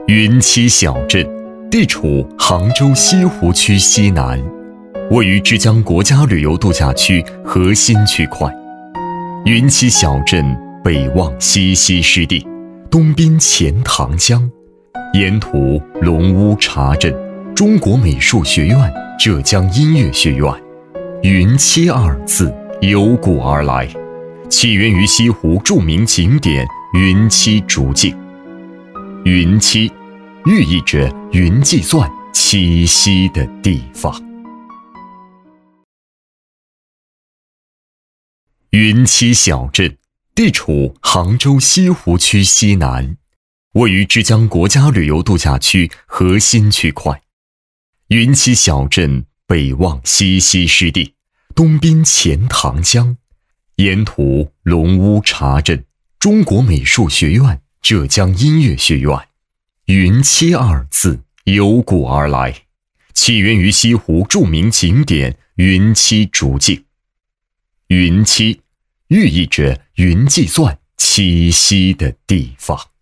云栖小镇地处杭州西湖区西南，位于之江国家旅游度假区核心区块。云栖小镇北望西溪湿地，东濒钱塘江，沿途龙屋茶镇、中国美术学院、浙江音乐学院。云栖二字由古而来，起源于西湖著名景点云栖竹径。云栖寓意着云计算栖息的地方。云栖小镇地处杭州西湖区西南，位于之江国家旅游度假区核心区块。云栖小镇北望西溪湿地，东滨钱塘江，沿途龙屋茶镇、中国美术学院、浙江音乐学院。云栖二字由古而来，起源于西湖著名景点云栖竹径。云栖寓意着云计算栖息的地方。